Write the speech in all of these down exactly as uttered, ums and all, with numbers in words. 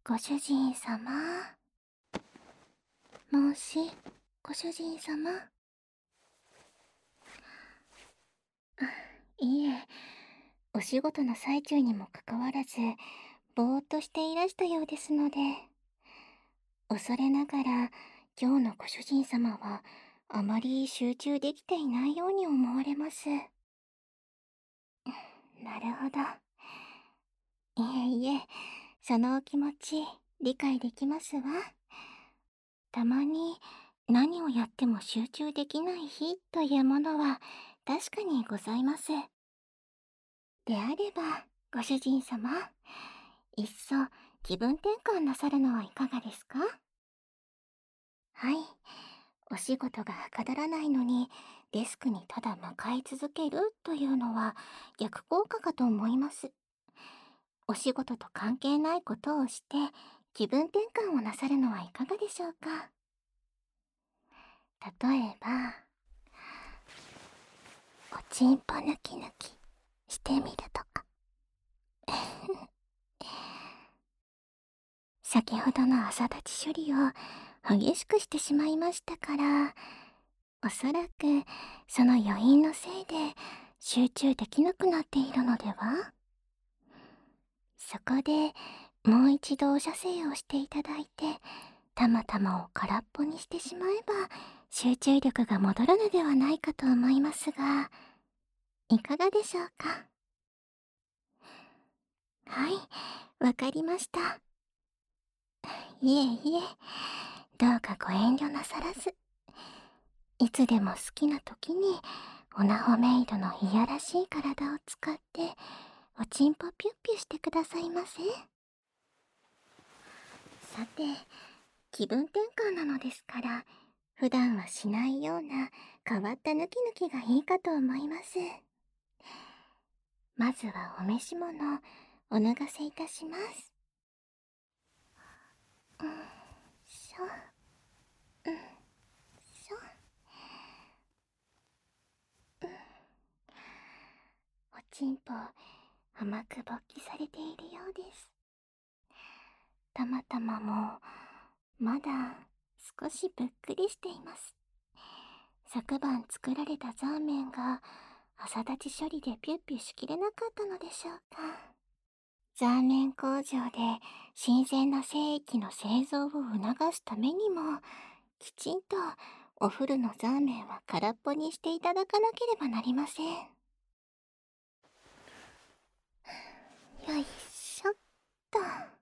ご主人様。もし、ご主人様。あ、いえ、お仕事の最中にもかかわらず、ぼーっとしていらしたようですので、恐れながら、今日のご主人様は、あまり集中できていないように思われます。なるほど。いえいえ、そのお気持ち、理解できますわ。たまに何をやっても集中できない日というものは確かにございます。であれば、ご主人様、いっそ気分転換なさるのはいかがですか？はい。お仕事がはかどらないのにデスクにただ向かい続けるというのは逆効果かと思います。お仕事と関係ないことをして気分転換をなさるのはいかがでしょうか？例えば、おちんぽ抜き抜きしてみるとか。先ほどの朝立ち処理を激しくしてしまいましたから、おそらくその余韻のせいで集中できなくなっているのでは？そこでもう一度お射精をしていただいて、たまたまを空っぽにしてしまえば集中力が戻るのではないかと思いますが、いかがでしょうか？はい、わかりました。いえいえ、どうかご遠慮なさらず。いつでも好きな時にオナホメイドのいやらしい体を使っておちんぽピュッピュしてくださいませ。さて、気分転換なのですから、普段はしないような変わったヌキヌキがいいかと思います。まずはお召し物、お脱がせいたします。うん、しょ、うん、しょ、うん。おちんぽ、甘く勃起されているようです。たまたまも、まだ少しぶっくりしています。昨晩作られたザーメンが朝立ち処理でピュッピュしきれなかったのでしょうか。ザーメン工場で新鮮な精液の製造を促すためにも、きちんとお風呂のザーメンは空っぽにしていただかなければなりません。よいしょっと。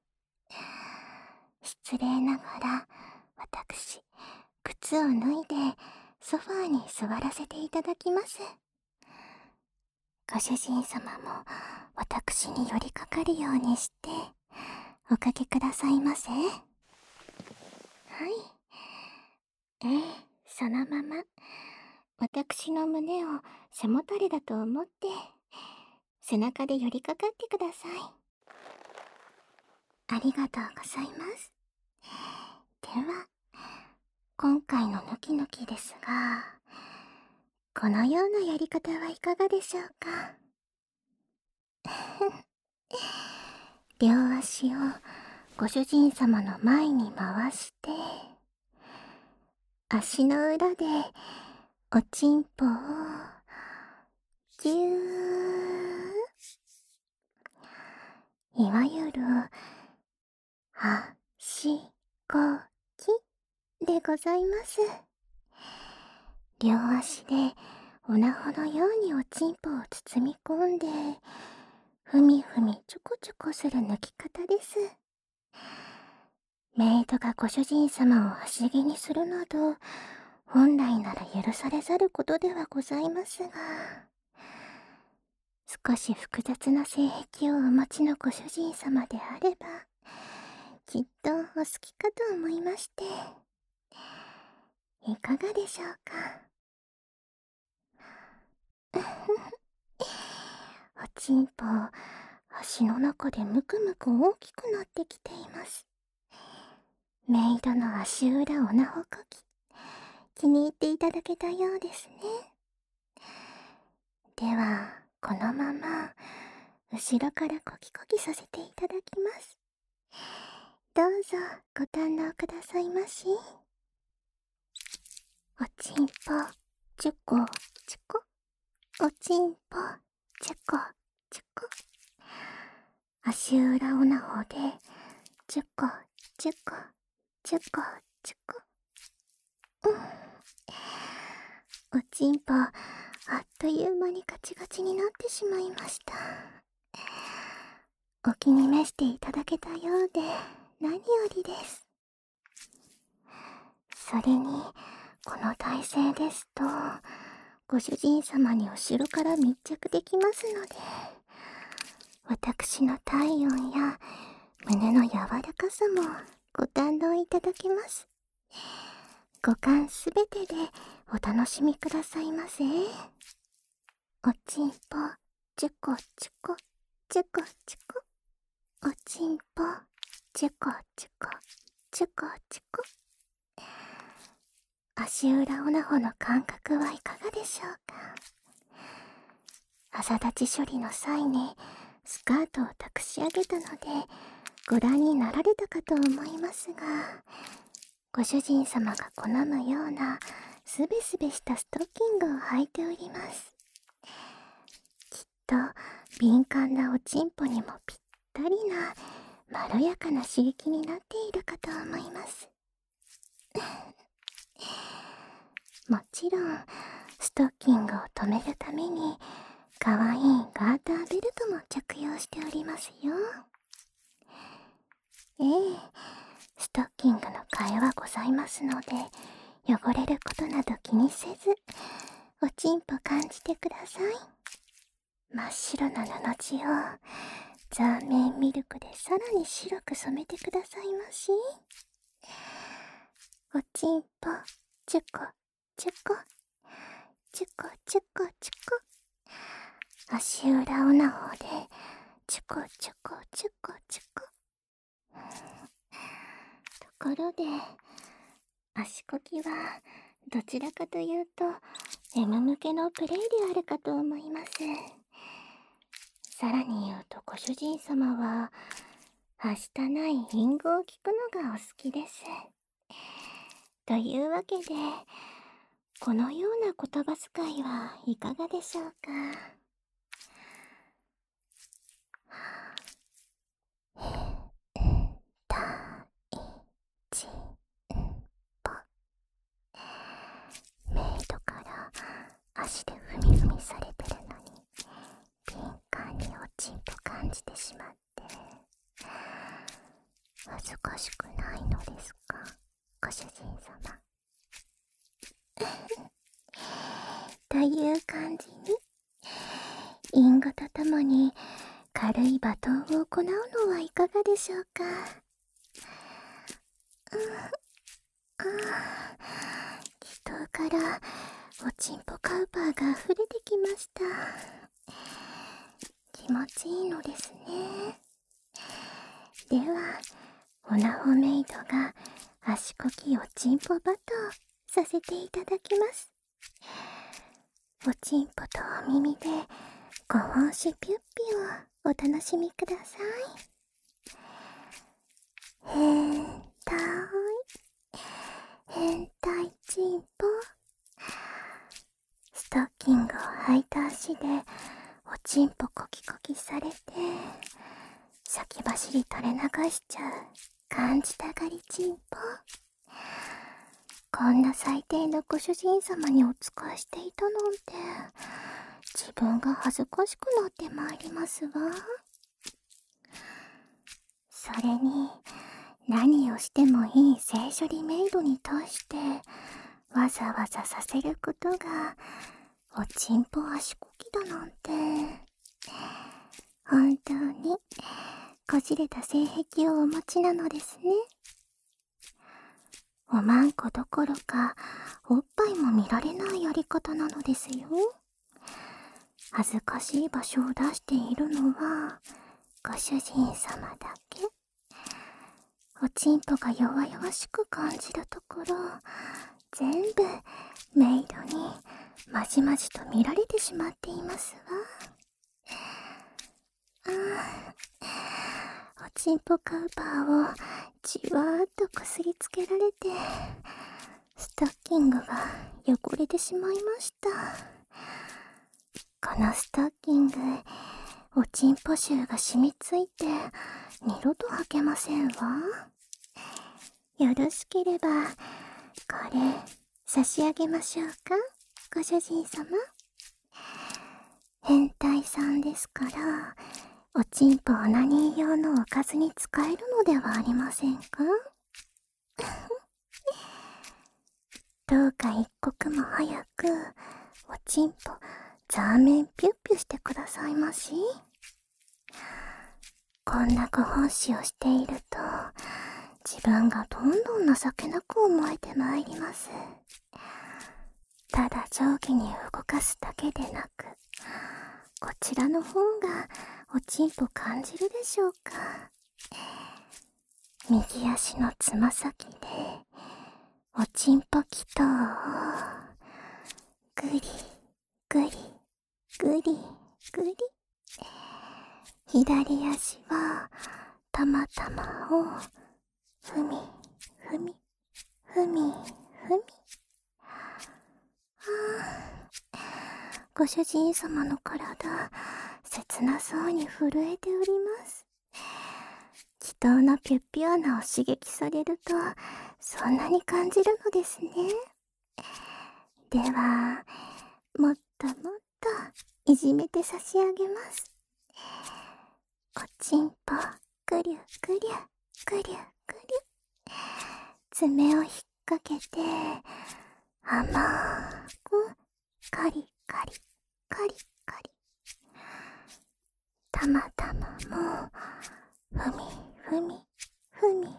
失礼ながら、私、靴を脱いでソファーに座らせていただきます。ご主人様も私に寄りかかるようにしておかけくださいませ。はい。ええ、そのまま私の胸を背もたれだと思って背中で寄りかかってください。ありがとうございます。では、今回のヌキヌキですが、このようなやり方はいかがでしょうか？両足をご主人様の前に回して、足の裏でおちんぽをぎゅー、いわゆるはしごきでございます。両足でおなほのようにおちんぽを包み込んで、ふみふみちょこちょこする抜き方です。メイドがご主人様を足毛にするなど、本来なら許されざることではございますが、少し複雑な性癖をお持ちのご主人様であれば、きっとお好きかと思いまして、いかがでしょうか？おちんぽ、足の中でむくむく大きくなってきています。メイドの足裏おなほこき、気に入っていただけたようですね。では、このまま、後ろからコキコキさせていただきます。どうぞご堪能くださいまし。おちんぽちゅこちゅこ、おちんぽちゅこちゅこ、足裏おなほでちゅこちゅこちゅこちゅこ。うん、おちんぽあっという間にガチガチになってしまいました。お気に召していただけたようで何よりです。それにこの体勢ですとご主人様に後ろから密着できますので、私の体温や胸の柔らかさもご堪能いただけます。五感すべてでお楽しみくださいませ。おちんぽちゅこちゅこちゅこちゅこ、おちんぽちゅこちゅこちゅこちゅこ。足裏オナホの感覚はいかがでしょうか。朝立ち処理の際にスカートを託し上げたのでご覧になられたかと思いますが、ご主人様が好むようなすべすべしたストッキングを履いております。きっと敏感なおちんぽにもぴったりなまろやかな刺激になっているかと思います。もちろんストッキングを留めるためにかわいいガーターベルトも着用しておりますよ。ええ、ストッキングの替えはございますので汚れることなど気にせずおちんぽ感じてください。真っ白な布地をザーメンミルクでさらに白く染めてくださいまし。おちんぽちゅこちゅこちゅこちゅこちゅこ、足裏おなほでちゅこちゅこちゅこちゅこ。ところで足こきはどちらかというと エム 向けのプレイであるかと思います。さらに言うとご主人様ははしたない隠語を聞くのがお好きです。というわけでこのような言葉遣いはいかがでしょうか。たいちぽ、メイドから足で踏み踏みされてるのに敏感におちんぽ感じてしまって恥ずかしくないのですか、ご主人様。という感じに隠語とともに軽いバトンを行うのはいかがでしょうか。ああ、気筒からおちんぽカウパーが溢れてきました。気持ちいいのですね。ではオナホメイドが足こきおちんぽバトンさせていただきます。おちんぽとお耳でご奉仕ピュッピをお楽しみください。変態変態ちんぽ。ストッキングを履いた足でおちんぽコキコキされて先走り垂れ流しちゃう感じたがりちんぽ。こんな最低のご主人様にお仕えしていたなんて自分が恥ずかしくなってまいりますわ。それに何をしてもいい性処理メイドに対してわざわざさせることがおちんぽ足こきだなんて本当にこじれた性癖をお持ちなのですね。おまんこどころかおっぱいも見られないやり方なのですよ。恥ずかしい場所を出しているのはご主人様だけ。おちんぽが弱々しく感じるところ全部メイドにまじまじと見られてしまっていますわ。あおちんぽカウパーをじわーっとこすりつけられて、ストッキングが汚れてしまいました。このストッキング、おちんぽ臭が染みついて二度と履けませんわ。よろしければこれ差し上げましょうか、ご主人様。変態さんですから、おちんぽオナニー用のおかずに使えるのではありませんか？どうか一刻も早くおちんぽザーメンピュッピュしてくださいまし。こんなご奉仕をしていると自分がどんどん情けなく思えてまいります。ただ上下に動かすだけでなく、こちらの方がおちんぽ感じるでしょうか。右足のつま先でおちんぽ祈祷をぐりぐりぐりぐり、左足はたまたまをふみふみふみふみ。ご主人様の体、切なそうに震えております。祈祷のピュッピュ穴を刺激されると、そんなに感じるのですね。では、もっともっといじめて差し上げます。おちんぽ、ぐりゅぐりゅ、ぐりゅぐりゅ。爪を引っ掛けて、甘く、カリカリ、カリカリ。たまたまも、ふみふみ、ふみふみ。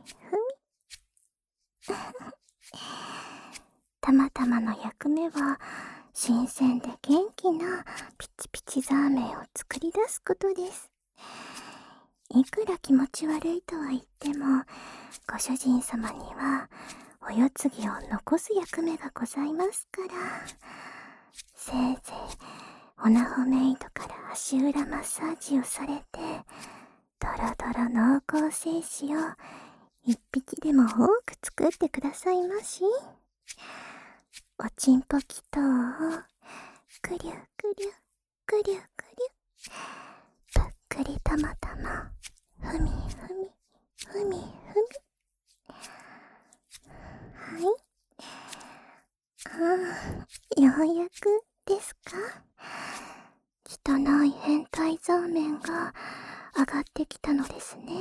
たまたまの役目は、新鮮で元気なピチピチザーメンを作り出すことです。いくら気持ち悪いとは言っても、ご主人様にはお世継ぎを残す役目がございますから、せいぜいオナホメイドから足裏マッサージをされて、ドロドロ濃厚精子を一匹でも多く作ってくださいまし。おちんぽ祈祷をぐりゅぐりゅぐりゅぐりゅ、ぷっくりたまたま、ふみふみふみふみ。はい。ああ、ようやくですか。汚い変態ザーメンが上がってきたのですね。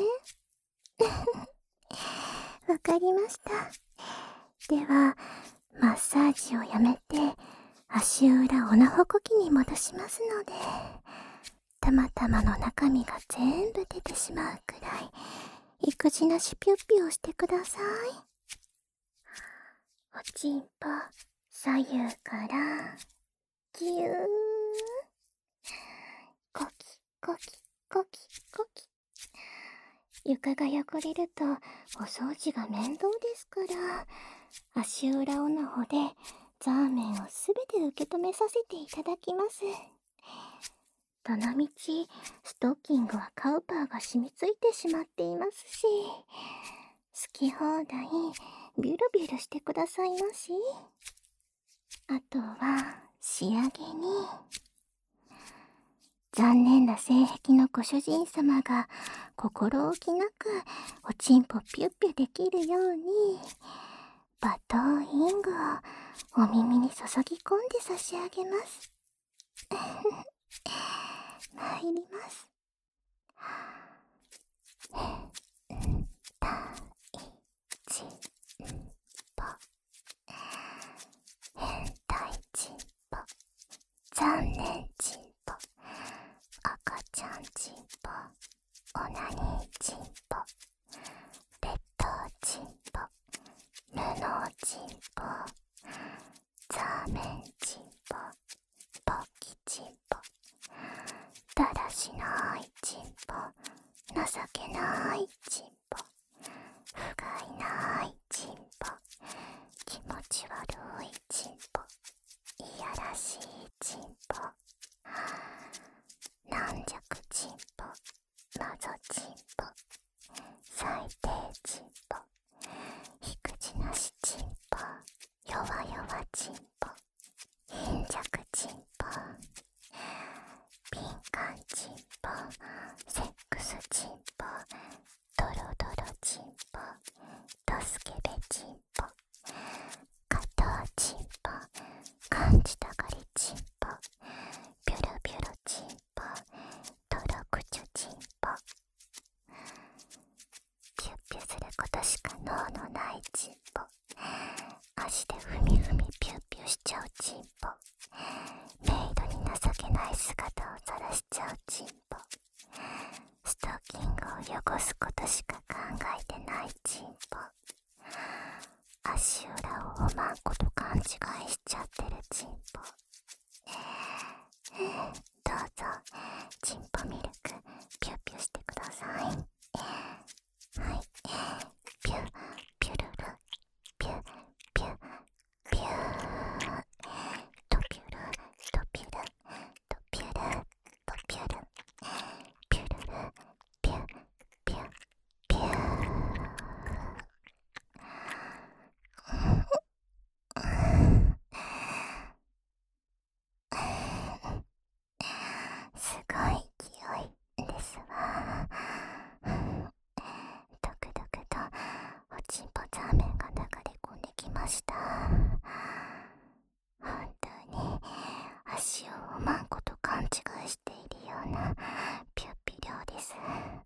わかりました。では、マッサージをやめて足裏オナホコキに戻しますので、たまたまの中身が全部出てしまうくらい育児なしぴょっぴょをしてください。おちんぽ左右からぎゅー、コキコキコキコキ。床が汚れるとお掃除が面倒ですから、足裏オナホでザーメンをすべて受け止めさせていただきます。どのみちストッキングはカウパーが染みついてしまっていますし、好き放題ビュルビュルしてくださいまし。あとは仕上げに、残念な性癖のご主人様が心置きなくおちんぽピュッピュできるように、バトーイングをお耳に注ぎ込んで差し上げます。参ります。たいちんぽ、変態ちんぽ、残念ちんぽ、赤ちゃんちんぽ、オナニーちんぽ、劣等ちんぽ、無能ちんぽ、ザーメンちんぽ、ポッキちんぽ、だらしないちんぽ、情けないをまんこと勘違いしちゃってるチンポ。どうぞチンポミルクピュッピュしてください。はい、ピュッピュルルピュッピュッピュートピュルトピュルトピュルトピュルピュルルピュッピュッピュー。すごい勢いですわ。ドクドクとおちんぽザーメンが流れ込んできました。本当に足をおまんこと勘違いしているようなピュッピ量です。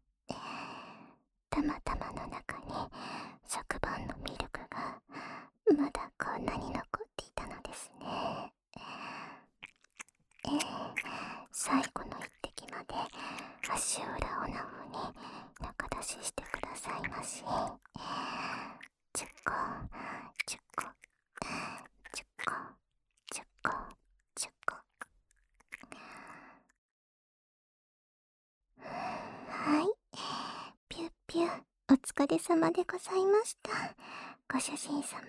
たまたまの中に昨晩のミルクがまだこんなに残っていたのですね。えー、最後の一滴まで足裏をなふに中出ししてくださいまし。じゅっこじゅっこじゅっこじゅっこじゅっこ。はい、ピュッピュお疲れ様でございました。ご主人様、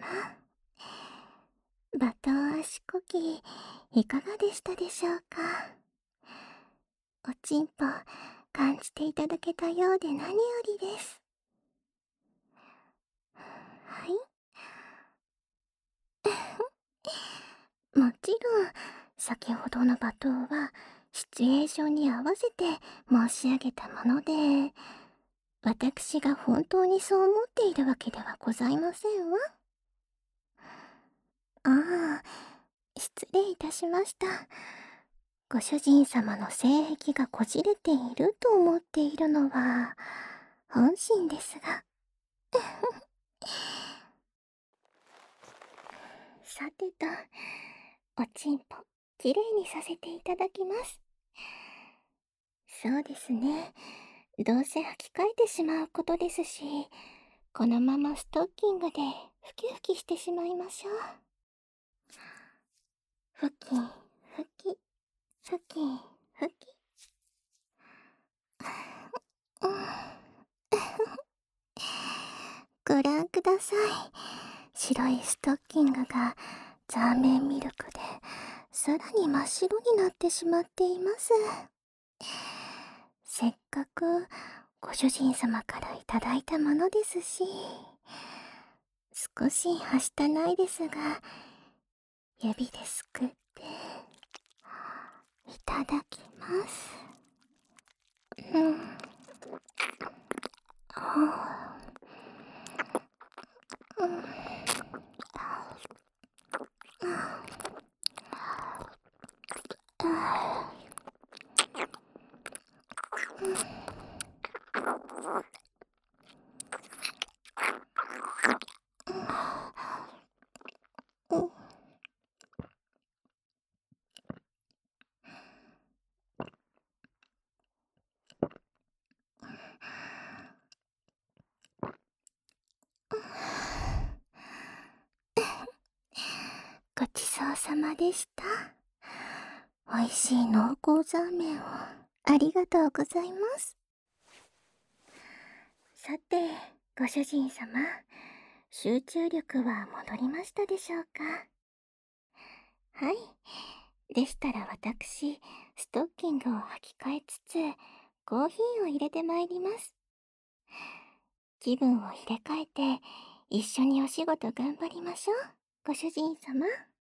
バトン足こぎいかがでしたでしょうか。おちんぽ感じていただけたようで何よりです。はい、もちろん先ほどの罵倒はシチュエーションに合わせて申し上げたもので、私が本当にそう思っているわけではございませんわ。ああ、失礼いたしました。ご主人様の性癖がこじれていると思っているのは本心ですが。さてと、おちんぽきれいにさせていただきます。そうですね、どうせ履き替えてしまうことですし、このままストッキングでふきふきしてしまいましょう。ふきふきふきふき。ご覧ください。白いストッキングがザーメンミルクでさらに真っ白になってしまっています。せっかくご主人様からいただいたものですし、少しはしたないですが、指ですくっていただきます。うん。はあ、うん。ごちそうさまでした。おいしい濃厚ザーメンをありがとうございます。さて、ご主人様、集中力は戻りましたでしょうか。はい。でしたら私、ストッキングを履き替えつつ、コーヒーを入れてまいります。気分を入れ替えて、一緒にお仕事頑張りましょう、ご主人様。